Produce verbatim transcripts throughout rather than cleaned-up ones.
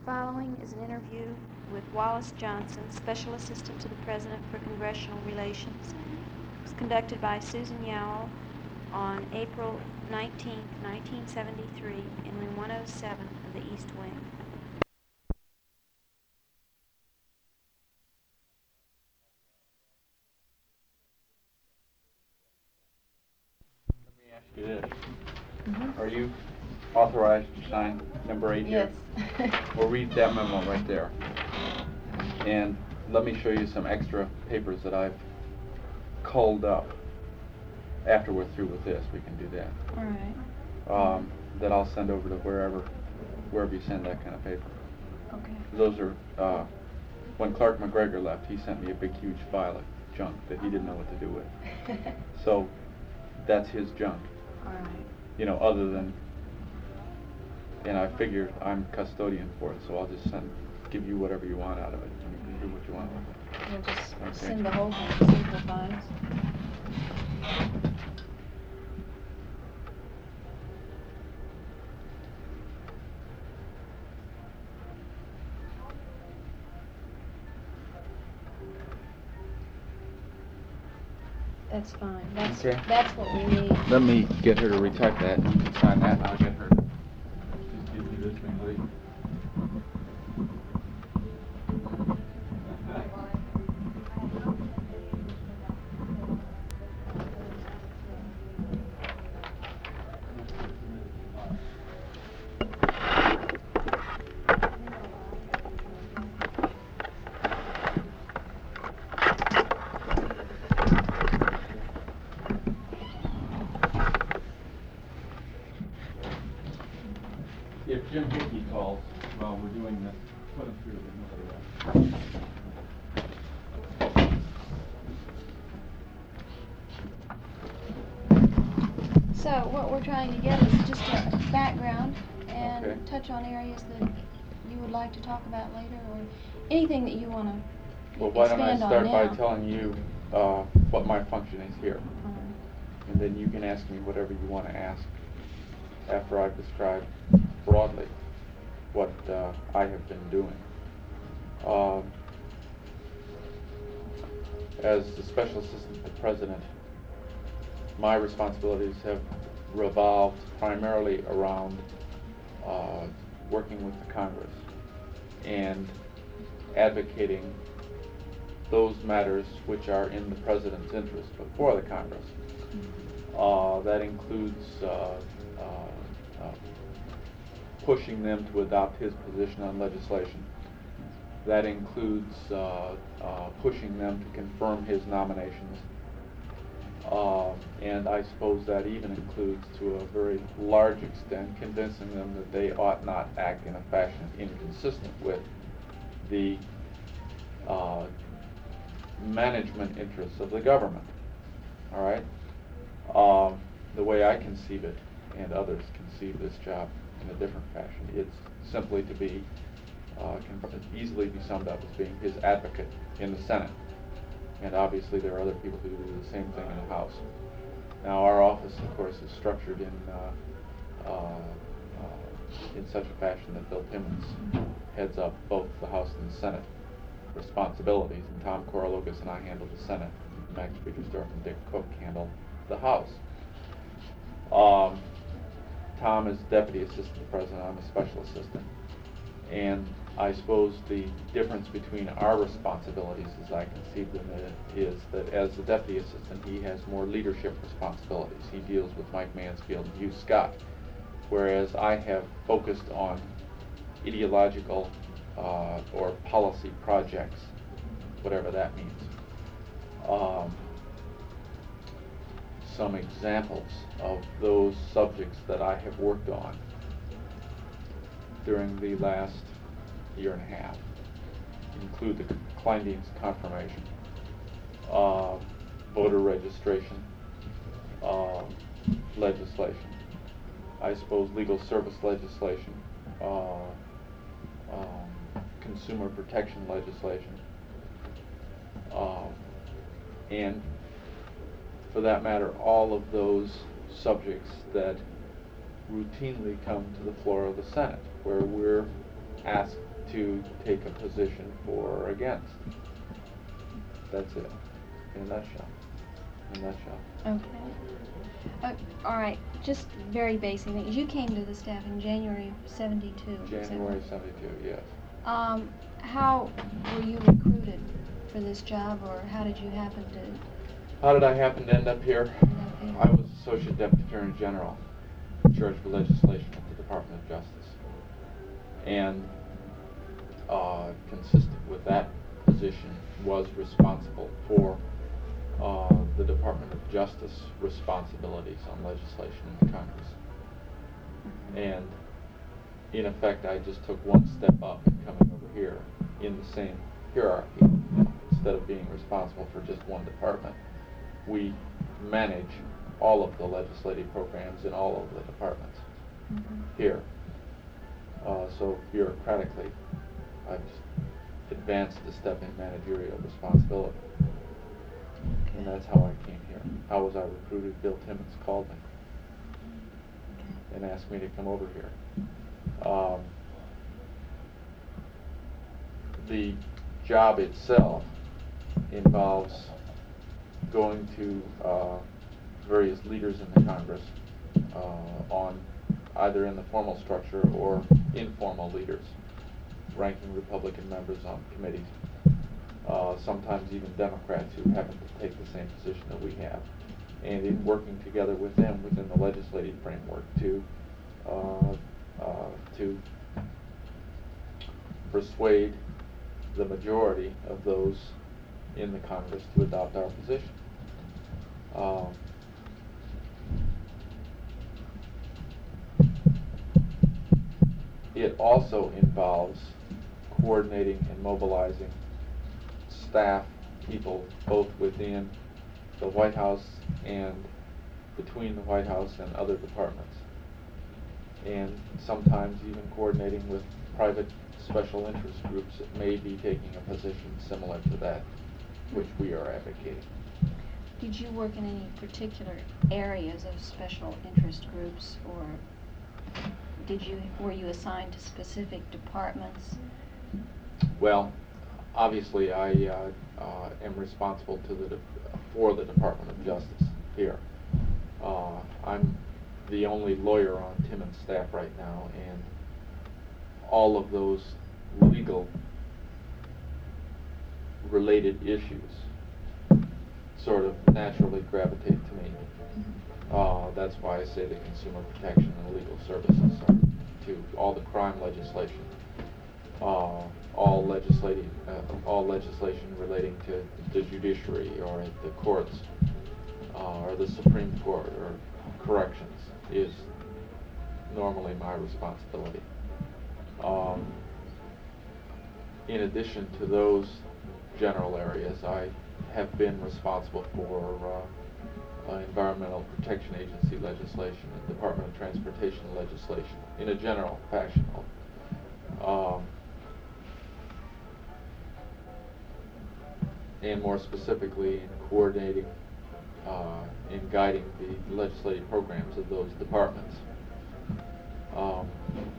following is an interview with Wallace Johnson, Special Assistant to the President for Congressional Relations. It was conducted by Susan Yowell on April nineteenth, nineteen seventy-three, in room one oh seven of the East Wing. Let me ask you this. Mm-hmm. Are you authorized to sign number eight Yes. here? We'll read that memo right there. And let me show you some extra papers that I've culled up. After we're through with this, we can do that. All right. Um, that I'll send over to wherever, wherever you send that kind of paper. Okay. Those are, uh, when Clark McGregor left, he sent me a big, huge file of junk that he didn't know what to do with. So, that's his junk. All right. You know, other than, and I figured I'm custodian for it, so I'll just send, give you whatever you want out of it, and you can do what you want with it. We'll just Okay. send the whole thing to Central Files. That's fine. That's, Okay. that's what we need. Let me get her to retype that, and you can sign that, and I'll get her to just give you this thing, Lee. If Jim Hickey calls while we're doing this, put him through the So what we're trying to get is just a background and Okay. touch on areas that you would like to talk about later, or anything that you want to Well, why don't I expand on start now. by telling you uh, what my function is here, Um, and then you can ask me whatever you want to ask after I've described broadly what uh, I have been doing. Um, as the Special Assistant to the President, my responsibilities have revolved primarily around uh, working with the Congress and advocating those matters which are in the President's interest before the Congress. Uh, that includes uh, uh, uh, pushing them to adopt his position on legislation. That includes uh, uh, pushing them to confirm his nominations. Uh, and I suppose that even includes, to a very large extent, convincing them that they ought not act in a fashion inconsistent with the uh, management interests of the government. All right? Um, the way I conceive it, and others conceive this job in a different fashion, it's simply to be, uh, can easily be summed up as being his advocate in the Senate. And obviously there are other people who do the same thing in the House. Now our office, of course, is structured in uh, uh, uh, in such a fashion that Bill Timmons heads up both the House and the Senate responsibilities, and Tom Korologos and I handle the Senate. Max Petersdorf and Dick Cook handle the House. Um, Tom is Deputy Assistant to the President, I'm a Special Assistant. And I suppose the difference between our responsibilities, as I conceive them, is that as the Deputy Assistant, he has more leadership responsibilities. He deals with Mike Mansfield and Hugh Scott, whereas I have focused on ideological uh, or policy projects, whatever that means. Um, some examples of those subjects that I have worked on during the last year and a half include the Kleindienst confirmation, uh, voter registration, uh, legislation, I suppose legal service legislation, uh, um, consumer protection legislation, uh, and for that matter, all of those subjects that routinely come to the floor of the Senate, where we're asked to take a position for or against. That's it, in a nutshell. In a nutshell. Okay. Uh, all right. Just very basic things. You came to the staff in January of seventy-two. is that January right? seventy-two, yes. Um, how were you recruited for this job, or how did you happen to How did I happen to end up here? end up here? I was Associate Deputy Attorney General, in charge of legislation at the Department of Justice. And uh, consistent with that position, was responsible for uh, the Department of Justice responsibilities on legislation in the Congress. And in effect, I just took one step up in coming over here in the same hierarchy. You know, instead of being responsible for just one department, we manage all of the legislative programs in all of the departments Mhm. here. Uh, so bureaucratically, I've just advanced a step in managerial responsibility. Okay. And that's how I came here. How was I recruited? Bill Timmons called me Okay. and asked me to come over here. Um, the job itself involves going to uh, various leaders in the Congress uh, on either in the formal structure or informal leaders, ranking Republican members on committees, uh, sometimes even Democrats who happen to take the same position that we have, and in working together with them within the legislative framework to uh, uh, to persuade the majority of those in the Congress to adopt our position. Um, it also involves coordinating and mobilizing staff, people, both within the White House and between the White House and other departments, and sometimes even coordinating with private special interest groups that may be taking a position similar to that which we are advocating. Did you work in any particular areas of special interest groups, or did you were you assigned to specific departments? Well, obviously, I uh, uh, am responsible to the de- for the Department of Justice here. Uh, I'm the only lawyer on Timmons' staff right now, and all of those legal related issues sort of naturally gravitate to me. Uh, that's why I say the consumer protection and legal services are to all the crime legislation, uh, all legislative, uh, all legislation relating to the judiciary or the courts, uh, or the Supreme Court or corrections is normally my responsibility. Um, in addition to those general areas, I have been responsible for uh, uh, Environmental Protection Agency legislation and Department of Transportation legislation in a general fashion. Um, and more specifically in coordinating uh, and guiding the legislative programs of those departments. Um,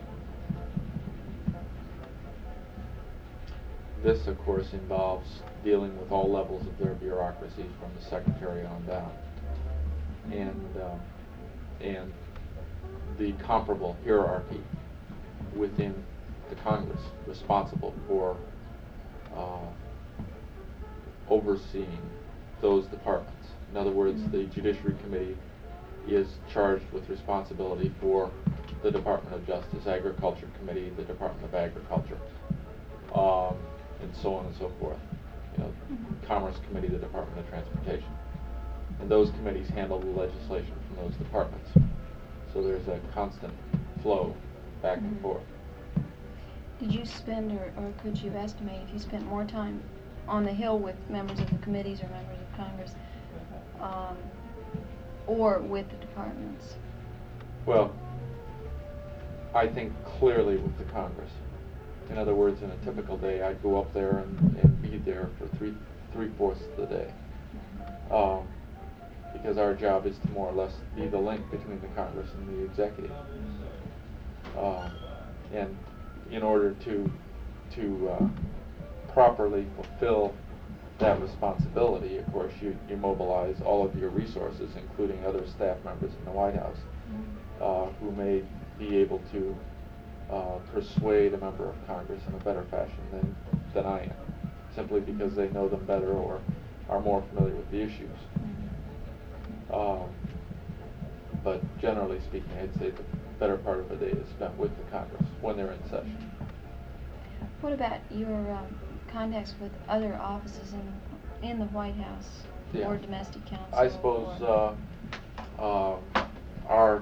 this, of course, involves dealing with all levels of their bureaucracy from the secretary on down, and um, and the comparable hierarchy within the Congress responsible for uh, overseeing those departments. In other words, the Judiciary Committee is charged with responsibility for the Department of Justice, Agriculture Committee, the Department of Agriculture, um, and so on and so forth. You know, Commerce Committee, the Department of Transportation. And those committees handle the legislation from those departments. So there's a constant flow back and forth. Did you spend, or, or could you estimate if you spent more time on the Hill with members of the committees or members of Congress, um, or with the departments? Well, I think clearly with the Congress. In other words, in a typical day, I'd go up there and, and be there for three, three-fourths of the day. Um, because our job is to more or less be the link between the Congress and the executive. Uh, and in order to to uh, properly fulfill that responsibility, of course, you, you mobilize all of your resources, including other staff members in the White House, uh, who may be able to uh, persuade a member of Congress in a better fashion than, than I am, simply because they know them better or are more familiar with the issues. Um, but generally speaking, I'd say the better part of the day is spent with the Congress when they're in session. What about your um, contacts with other offices in the, in the White House Yeah. or domestic council? I suppose or- uh, uh, our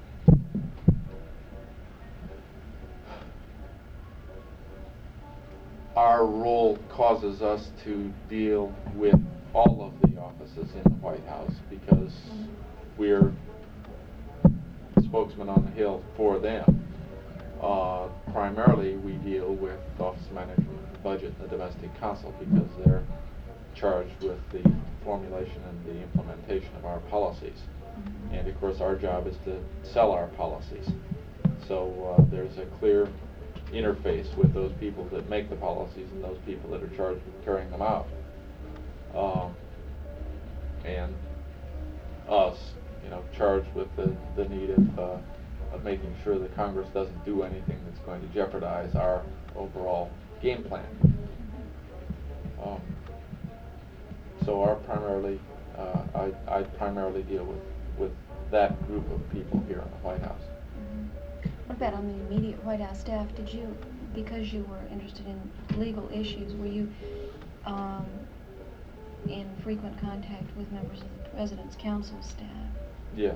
our role causes us to deal with all of the offices in the White House because we're spokesman on the Hill for them. Uh, primarily, we deal with the Office of Management and Budget and the Domestic Council because they're charged with the formulation and the implementation of our policies. And of course, our job is to sell our policies. So uh, there's a clear interface with those people that make the policies and those people that are charged with carrying them out. Um, and us, you know, charged with the, the need of, uh, of making sure that Congress doesn't do anything that's going to jeopardize our overall game plan. Um, so our primarily, uh, I, I primarily deal with, with that group of people here in the White House. What about on the immediate White House staff? Did you, because you were interested in legal issues, were you um, in frequent contact with members of the President's Council staff? Yes.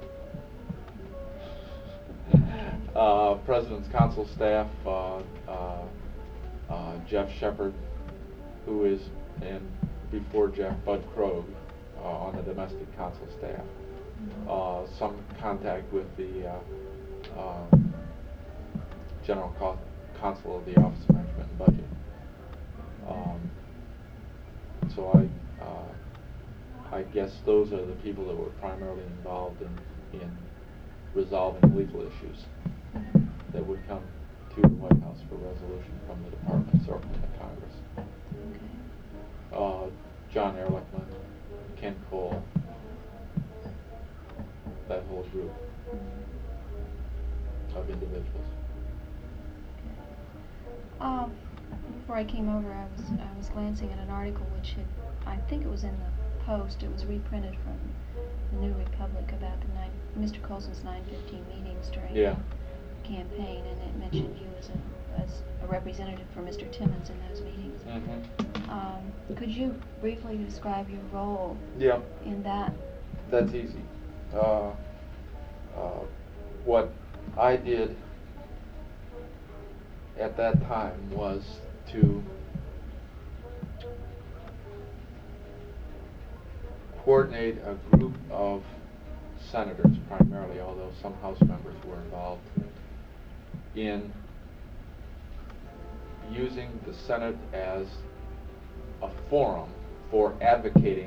Uh, President's Council staff, uh, uh, uh, Jeff Shepard, who is, and before Jeff, Bud Krogh, uh, on the Domestic Council staff. Uh, some contact with the uh, uh, General Co- Counsel of the Office of Management and Budget. Um, so I, uh, I guess those are the people that were primarily involved in, in resolving legal issues that would come to the White House for resolution from the departments or from the Congress. Okay. Uh, John Ehrlichman, Ken Cole, that whole group of individuals. Um, before I came over, I was I was glancing at an article which had, I think it was in the Post. It was reprinted from the New Republic about the nine, Mister Colson's nine fifteen meetings during Yeah. the campaign, and it mentioned you as a as a representative for Mister Timmons in those meetings. Mm-hmm. Um, could you briefly describe your role Yeah. in that? That's easy. Uh, uh, what I did at that time was to coordinate a group of senators, primarily, although some House members were involved, in using the Senate as a forum for advocating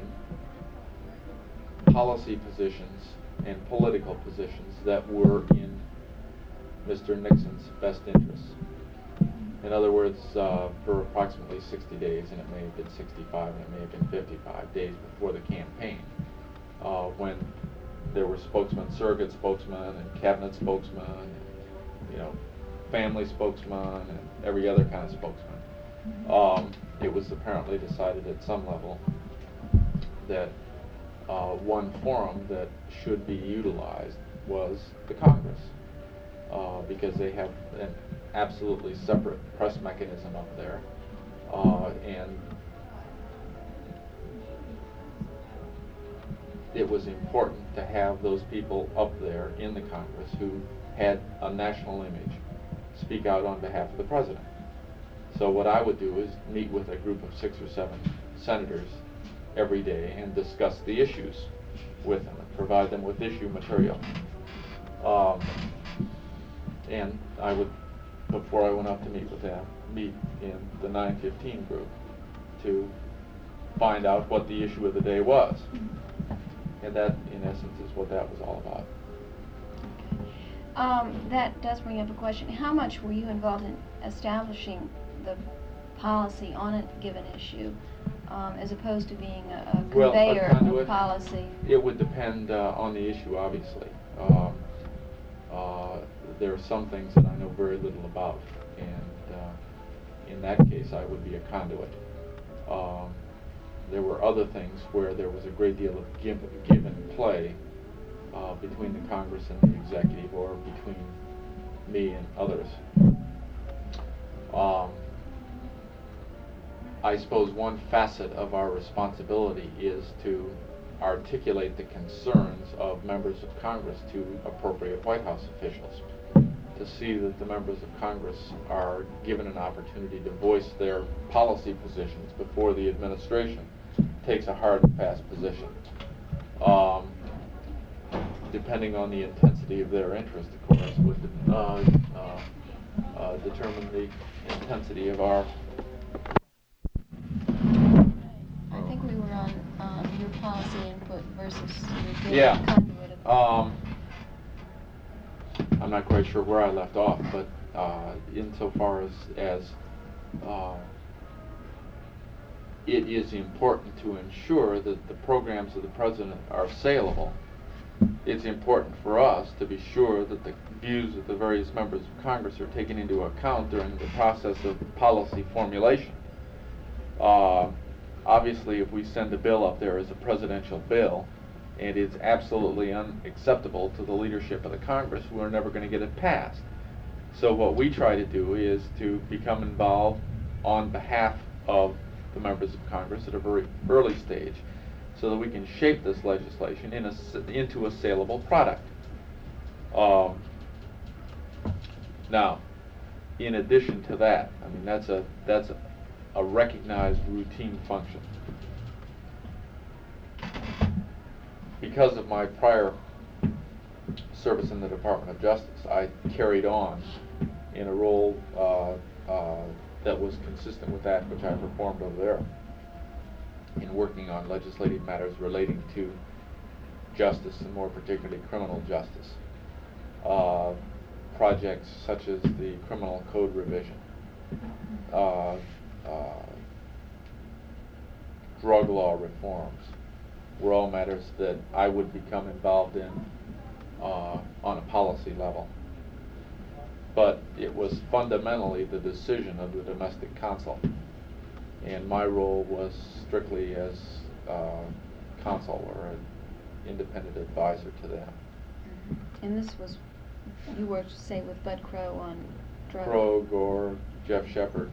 policy positions and political positions that were in Mister Nixon's best interests. In other words, uh, for approximately sixty days, and it may have been sixty-five, and it may have been fifty-five days before the campaign, uh, when there were spokesmen, surrogate spokesmen, and cabinet spokesmen, and, you know, family spokesmen, and every other kind of spokesman. Um, it was apparently decided at some level that uh, one forum that should be utilized was the Congress, uh, because they have an absolutely separate press mechanism up there, uh, and it was important to have those people up there in the Congress who had a national image speak out on behalf of the president. So what I would do is meet with a group of six or seven senators every day and discuss the issues with them and provide them with issue material. Um, and I would, before I went out to meet with them, meet in the nine fifteen group to find out what the issue of the day was. And that, in essence, is what that was all about. Um, that does bring up a question. How much were you involved in establishing the policy on a given issue, um, as opposed to being a, a Well, a conveyor conduit, of policy? It would depend uh, on the issue, obviously. Um, uh, there are some things that I know very little about, and uh, in that case, I would be a conduit. Um, there were other things where there was a great deal of give, give and play uh, between the Congress and the executive, or between me and others. Um, I suppose one facet of our responsibility is to articulate the concerns of members of Congress to appropriate White House officials, to see that the members of Congress are given an opportunity to voice their policy positions before the administration takes a hard and fast position. Um, depending on the intensity of their interest, of course, would uh, uh, uh, determine the intensity of our. I think we were on um, your policy input versus your being Yeah. a conduit of. Um, I'm not quite sure where I left off, but uh, insofar as, as uh, it is important to ensure that the programs of the President are saleable, it's important for us to be sure that the views of the various members of Congress are taken into account during the process of policy formulation. Uh, obviously, if we send a bill up there as a presidential bill, and it's absolutely unacceptable to the leadership of the Congress, we're never going to get it passed. So what we try to do is to become involved on behalf of the members of Congress at a very early stage, so that we can shape this legislation in a, into a saleable product. Um, now, in addition to that, I mean, that's a that's a, a recognized routine function. Because of my prior service in the Department of Justice, I carried on in a role uh, uh, that was consistent with that which I performed over there, in working on legislative matters relating to justice, and more particularly criminal justice. Uh, projects such as the criminal code revision, uh, uh, drug law reforms, were all matters that I would become involved in uh, on a policy level. But it was fundamentally the decision of the domestic counsel, and my role was strictly as uh, counsel or an independent advisor to them. And this was, you worked, say, with Bud Crow on drug. Crow, Gore, Jeff Shepard,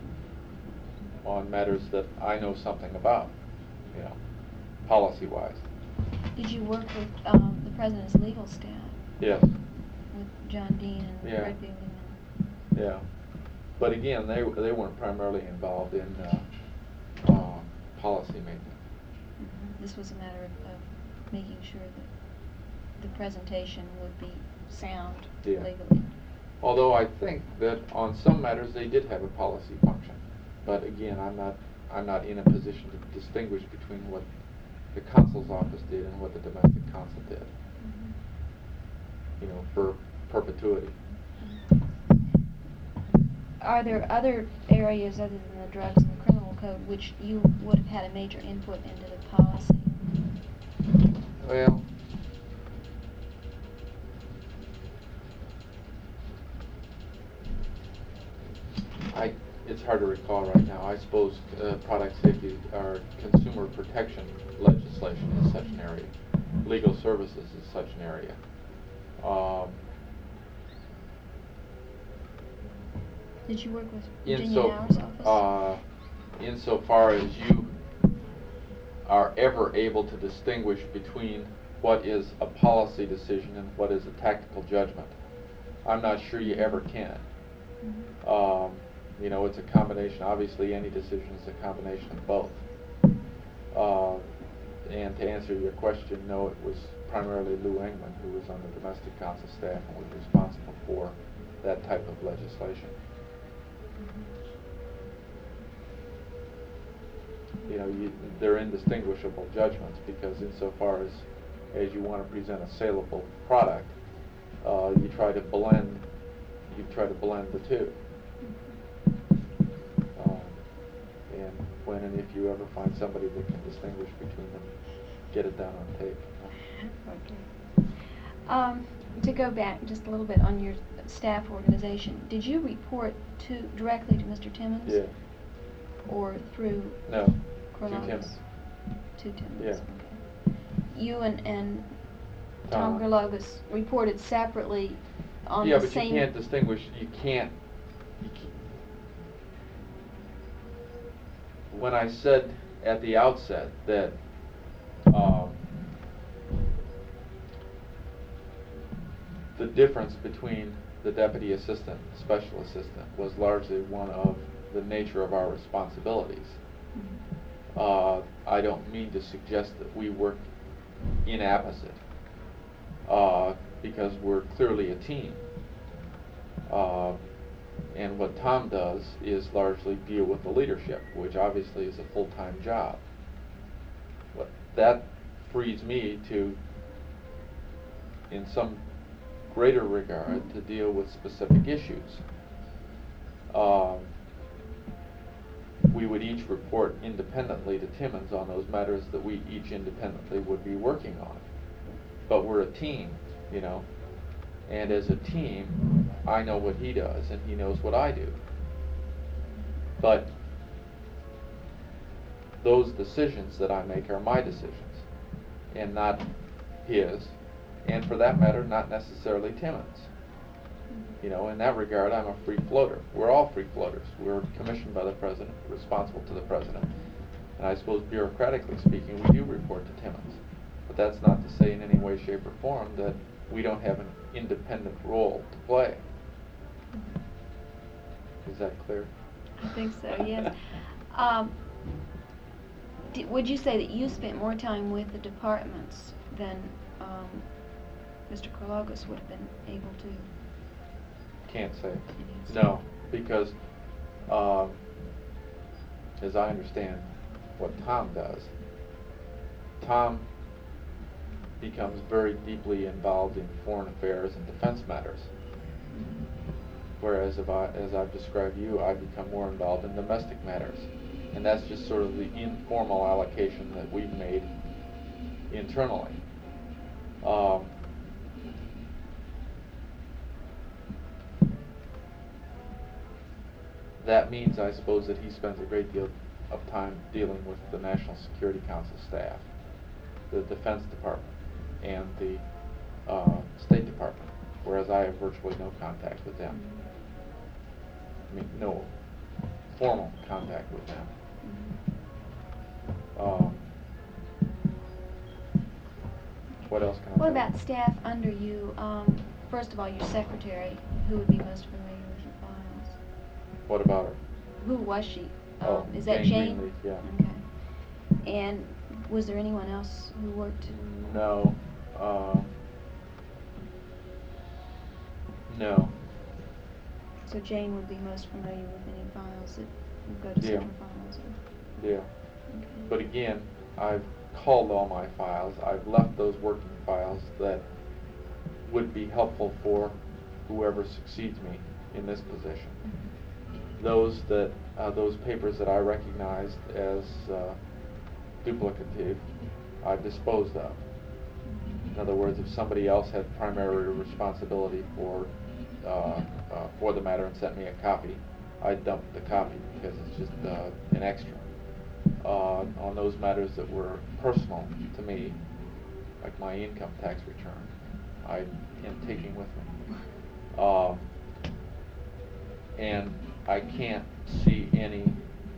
on matters that I know something about, you know, policy-wise. Did you work with um, the President's legal staff? Yes. With John Dean and Yeah. Fred Buehling? Yeah. But again, they they weren't primarily involved in uh, uh, policy making. Mm-hmm. This was a matter of, of making sure that the presentation would be sound Yeah. legally. Although I think that on some matters they did have a policy function. But again, I'm not I'm not in a position to distinguish between what the consul's office did and what the domestic counsel did. Mm-hmm. You know, for perpetuity. Are there other areas other than the drugs and the criminal code which you would have had a major input into the policy? Well, I it's hard to recall right now. I suppose uh, product safety or consumer protection legislation is such an area. Legal services is such an area. Um, Did you work with in Virginia so, Howard's office? uh, insofar as you are ever able to distinguish between what is a policy decision and what is a tactical judgment, I'm not sure you ever can. Mm-hmm. Um, you know, it's a combination. Obviously, any decision is a combination of both. Uh, and to answer your question, no, it was primarily Lou Engman, who was on the domestic counsel staff and was responsible for that type of legislation. You know, you, they're indistinguishable judgments, because insofar as as you want to present a saleable product, uh, you try to blend you try to blend the two. And when and if you ever find somebody that can distinguish between them, get it down on tape. Okay. Um, to go back just a little bit on your staff organization, did you report to directly to Mister Timmons? Yeah. Or through No. To Cornelius? Timmons. To Timmons. Yeah. Okay. You and, and Tom Tom. Gerlogos reported separately on yeah, the but same. you can't distinguish. You can't. You can't. When I said at the outset that um, the difference between the deputy assistant and special assistant was largely one of the nature of our responsibilities. Mm-hmm. Uh, I don't mean to suggest that we work inapposite, uh, because we're clearly a team. Uh, and what Tom does is largely deal with the leadership, which obviously is a full-time job. What that frees me to, in some greater regard, to deal with specific issues. Um, we would each report independently to Timmons on those matters that we each independently would be working on. But we're a team, you know, and as a team, I know what he does and he knows what I do. But those decisions that I make are my decisions and not his, and for that matter, not necessarily Timmons. You know, in that regard, I'm a free floater. We're all free floaters. We're commissioned by the president, responsible to the president. And I suppose bureaucratically speaking, we do report to Timmons. But that's not to say in any way, shape, or form that we don't have an independent role to play. Is that clear? I think so, yes. um, d- would you say that you spent more time with the departments than um, Mister Gerlogos would have been able to? Can't say. Yes. No, because um, as I understand what Tom does, Tom becomes very deeply involved in foreign affairs and defense matters. Whereas if I, as I've described you, I become more involved in domestic matters. And that's just sort of the informal allocation that we've made internally. Um, That means, I suppose, that he spends a great deal of time dealing with the National Security Council staff, the Defense Department, and the uh, State Department, whereas I have virtually no contact with them. I mean, no formal contact with them. Um, what else can I What say? about staff under you? Um, first of all, your secretary, who would be most familiar with your files? What about her? Who was she? Um, Oh, is that Jane Jane? Greenleaf, yeah. Okay. And was there anyone else who worked? No. Uh, no. So Jane would be most familiar with any files that would go to Yeah. central files? Or, Yeah. okay. But again, I've called all my files. I've left those working files that would be helpful for whoever succeeds me in this position. Mm-hmm. Those that uh, those papers that I recognized as uh, duplicative, I've disposed of. In other words, if somebody else had primary responsibility for uh, uh, for the matter and sent me a copy, I'd dump the copy because it's just uh, an extra. Uh, on those matters that were personal to me, like my income tax return, I am taking with me. Uh, and I can't see any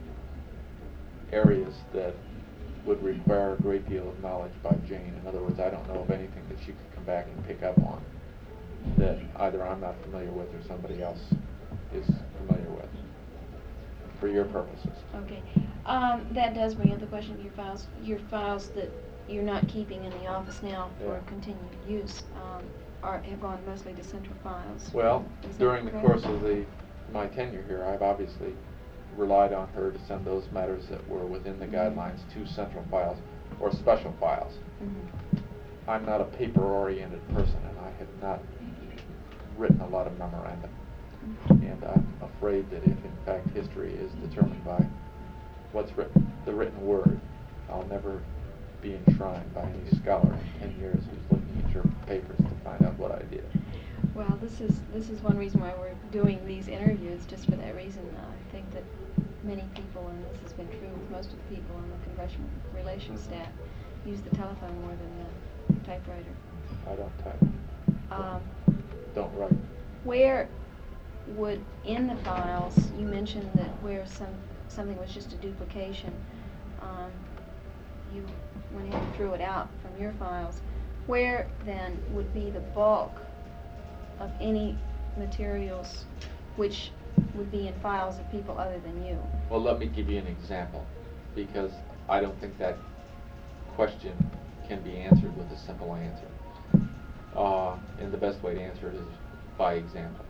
areas that would require a great deal of knowledge by Jane. In other words, I don't know of anything that she could come back and pick up on that either I'm not familiar with or somebody else is familiar with, for your purposes. Okay. Um, that does bring up the question of your files. Your files that you're not keeping in the office now for Yeah. continued use um, are have gone mostly to central files. Well, Is that during the correct? course of the my tenure here, I've obviously relied on her to send those matters that were within the guidelines to central files or special files. Mhm. I'm not a paper-oriented person, and I have not written a lot of memoranda. Mhm. And I'm afraid that if, in fact, history is determined by what's written, the written word. I'll never be enshrined by any scholar in ten years who's looking at your papers to find out what I did. Well, this is this is one reason why we're doing these interviews, just for that reason. Uh, I think that many people, and this has been true with most of the people on the congressional relations staff, use the telephone more than the typewriter. I don't type. Um, Don't write. Where would, in the files, you mentioned that where some something was just a duplication, um, you went ahead and threw it out from your files. Where then would be the bulk of any materials which would be in files of people other than you? Well, let me give you an example, because I don't think that question can be answered with a simple answer. Uh, and the best way to answer it is by example.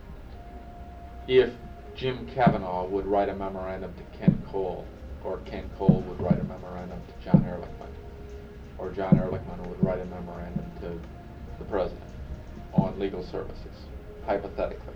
If Jim Kavanaugh would write a memorandum to Ken Cole, or Ken Cole would write a memorandum to John Ehrlichman, or John Ehrlichman would write a memorandum to the President on legal services, hypothetically.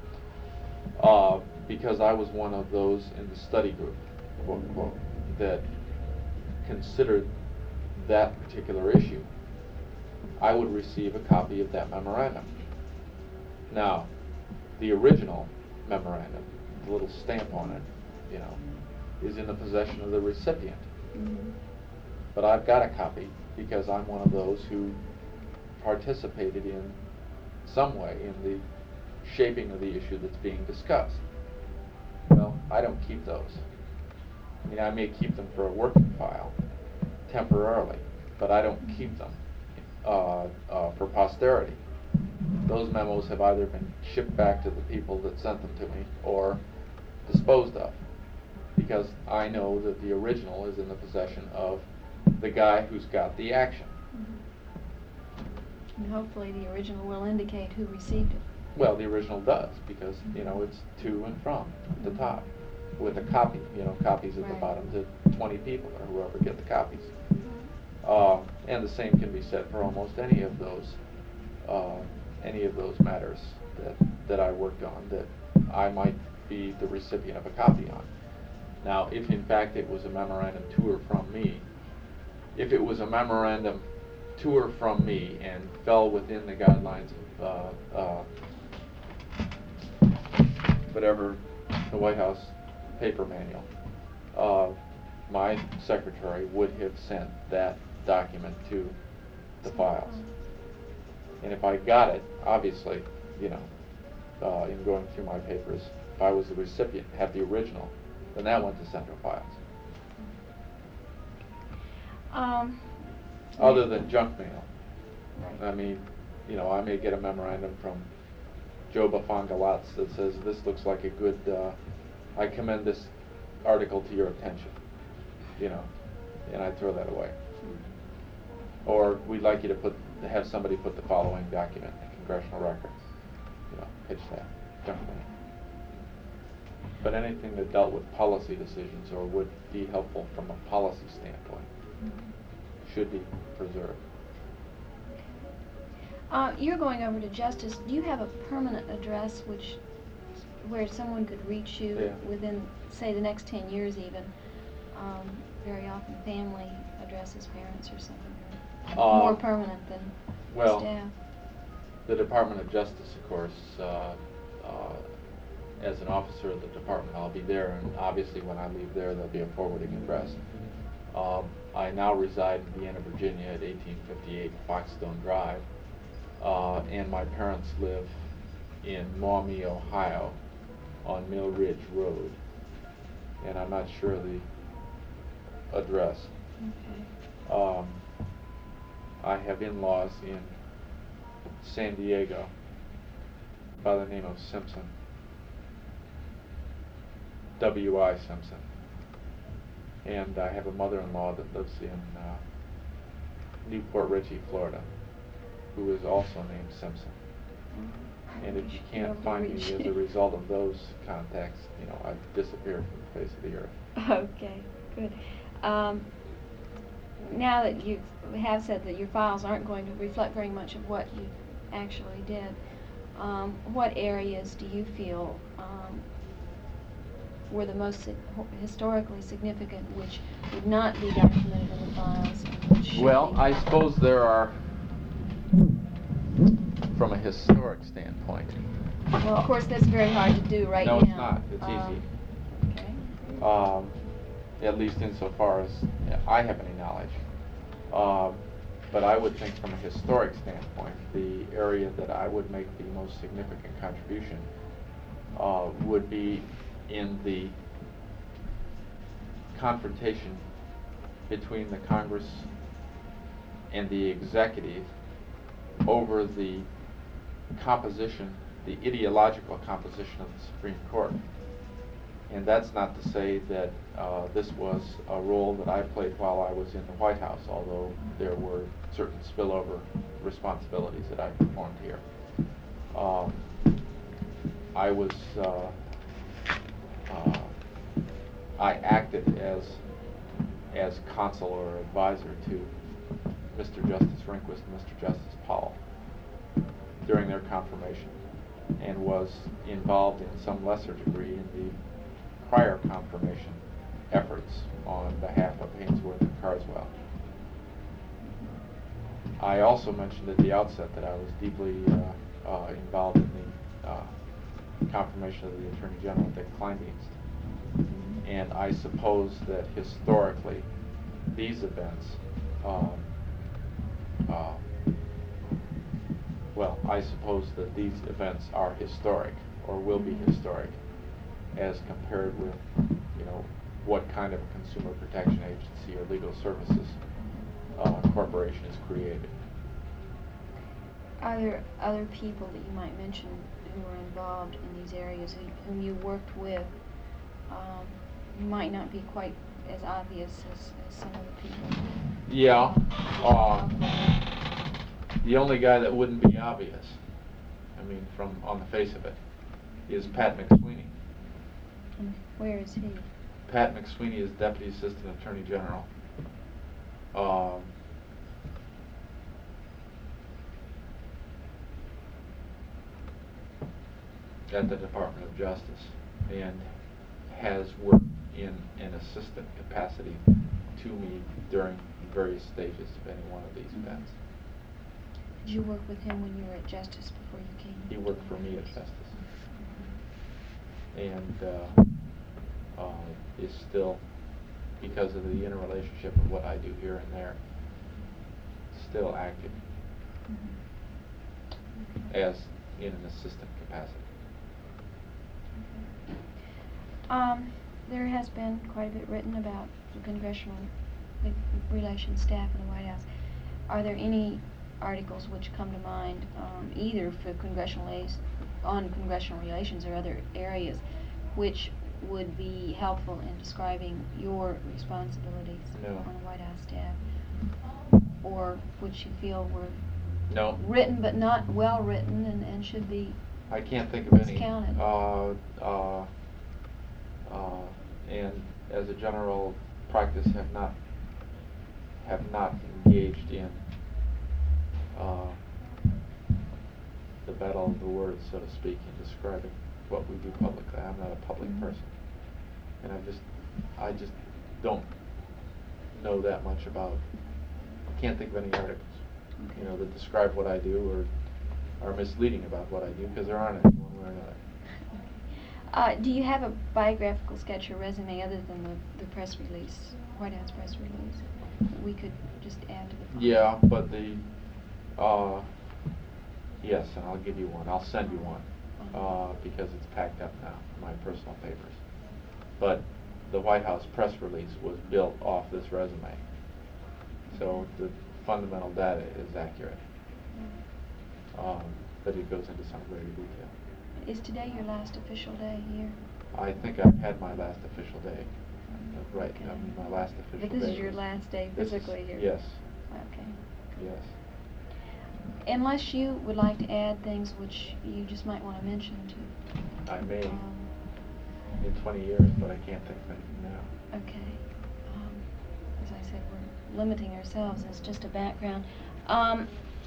Uh, because I was one of those in the study group, quote unquote, that considered that particular issue, I would receive a copy of that memorandum. Now, the original memorandum, the little stamp on it, you know, is in the possession of the recipient. Mm-hmm. But I've got a copy because I'm one of those who participated in some way in the shaping of the issue that's being discussed. Well, I don't keep those. I mean, I may keep them for a working file temporarily, but I don't keep them uh, uh, for posterity. Those memos have either been shipped back to the people that sent them to me or disposed of, because I know that the original is in the possession of the guy who's got the action. Mm-hmm. And hopefully the original will indicate who received it. Well, the original does, because, you know, it's to and from the top, with a copy, you know, copies at the Right. bottom to twenty people or whoever get the copies. Uh, and the same can be said for almost any of those, uh, any of those matters that, that I worked on that I might be the recipient of a copy on. Now, if in fact it was a memorandum to or from me, if it was a memorandum to or from me and fell within the guidelines of uh, uh, whatever the White House paper manual, uh, my secretary would have sent that document to the files. And if I got it, obviously, you know, uh, in going through my papers, if I was the recipient, had the original, then that went to central files. Um, Other than junk mail. Right. I mean, you know, I may get a memorandum from Joe Bafangalatz that says, this looks like a good, uh, I commend this article to your attention, you know, and I throw that away. Or we'd like you to put, to have somebody put the following document in the congressional record, you know, pitch that, junk mail. But anything that dealt with policy decisions or would be helpful from a policy standpoint should be preserved. Uh, you're going over to Justice. Do you have a permanent address which, where someone could reach you Yeah. within, say, the next ten years even? Um, very often family addresses, parents or something. Uh, More permanent than well, staff. The Department of Justice, of course, uh, uh, as an officer of the department, I'll be there, and obviously when I leave there, there'll be a forwarding address. Um, I now reside in Vienna, Virginia at eighteen fifty-eight Foxstone Drive, uh, and my parents live in Maumee, Ohio, on Mill Ridge Road, and I'm not sure of the address. Okay. Um, I have in-laws in San Diego by the name of Simpson, W I Simpson. And I have a mother-in-law that lives in uh, Newport Richey, Florida, who is also named Simpson. Mm-hmm. And if you Should be can't able to find me reach as you. a result of those contacts, you know, I've disappeared from the face of the earth. Okay, good. Um, now that you have said that your files aren't going to reflect very much of what you actually did, um, what areas do you feel um, were the most si- ho- historically significant, which would not be documented in the files? And which should Well, be? I suppose there are, from a historic standpoint. Well, of course, that's very hard to do right No, now. it's not. It's Um, easy. Okay. Um, at least insofar as I have any knowledge. Um, but I would think from a historic standpoint, the area that I would make the most significant contribution uh, would be in the confrontation between the Congress and the executive over the composition, the ideological composition of the Supreme Court. And that's not to say that uh, this was a role that I played while I was in the White House, although there were certain spillover responsibilities that I performed here. Um, I was, uh, uh, I acted as, as counsel or advisor to Mister Justice Rehnquist and Mister Justice Powell during their confirmation, and was involved in some lesser degree in the prior confirmation efforts on behalf of Hainsworth and Carswell. I also mentioned at the outset that I was deeply uh, uh, involved in the uh, confirmation of the Attorney General, Dick Kleindienst. And I suppose that historically, these events, um, uh, well, I suppose that these events are historic, or will be historic, as compared with, you know, what kind of a consumer protection agency or legal services uh, corporation is created. Are there other people that you might mention who were involved in these areas, who, whom you worked with, um, who might not be quite as obvious as, as some of the people? Yeah. Uh, the only guy that wouldn't be obvious, I mean, from on the face of it, is Pat McSweeney. And where is he? Pat McSweeney is Deputy Assistant Attorney General. Um, at the Department of Justice, and has worked in an assistant capacity to me during various stages of any one of these events. Did you work with him when you were at Justice before you came? He to worked for the me at White House? Justice, and uh, uh, is still, because of the interrelationship of what I do here and there, still active Mhm. as in an assistant capacity. Um, there has been quite a bit written about the congressional relations staff in the White House. Are there any articles which come to mind, um, either for congressional aides, on congressional relations or other areas, which would be helpful in describing your responsibilities No. on the White House staff, or which you feel were No. written but not well written and, and should be I can't think of any. discounted? Uh, uh, uh, and as a general practice, have not have not engaged in uh, the battle of the words, so to speak, in describing what we do publicly. I'm not a public Mhm. person, and I just I just don't know that much about. I can't think of any articles, Okay. you know, that describe what I do or are misleading about what I do, because there aren't any one way or another. Uh, do you have a biographical sketch or resume other than the, the press release, White House press release, that we could just add to the file? Yeah, but the, uh, yes, and I'll give you one. I'll send you one, uh, because it's packed up now, my personal papers. But the White House press release was built off this resume. So the fundamental data is accurate. Um, but it goes into some greater detail. Is today your last official day here? I think I've had my last official day. Uh, Right, Okay. I mean, my last official But day. this is your was- last day this is- physically here? Yes, Okay. yes. Unless you would like to add things which you just might want to mention to. I may um, in twenty years, but I can't think of anything now. Okay. Um, as I said, we're limiting ourselves as just a background. Um,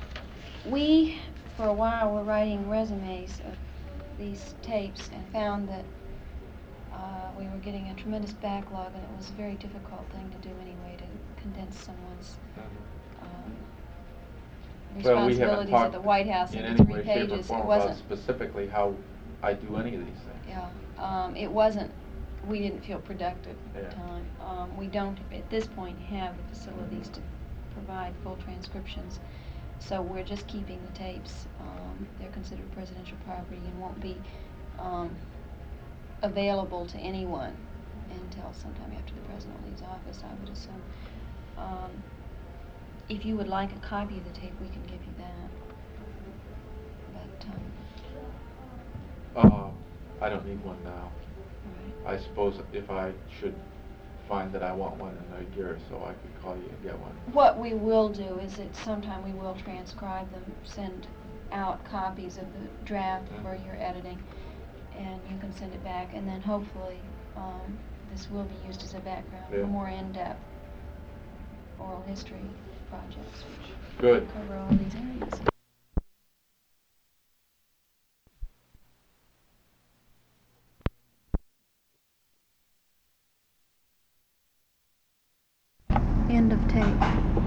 we, for a while, were writing resumes of these tapes and found that uh, we were getting a tremendous backlog, and it was a very difficult thing to do anyway, to condense someone's um, Well, we haven't responsibilities at talked the White House in into any three way, shape, or pages. It form about wasn't, specifically how I do any of these things. yeah, um, it wasn't, we didn't feel productive at Yeah. the time. Um, we don't, at this point, have the facilities to provide full transcriptions, so we're just keeping the tapes. Um, they're considered presidential property and won't be um, available to anyone until sometime after the president leaves office, I would assume. Um, if you would like a copy of the tape, we can give you that. But, um, Uh, I don't need one now. right. I suppose if I should find that I want one in a year or so, I could call you and get one. What we will do is that sometime we will transcribe them, send out copies of the draft Mhm. for your editing, and you can send it back, and then hopefully um, this will be used as a background Yeah. for more in-depth oral history projects, which Good. cover all these areas. End of tape.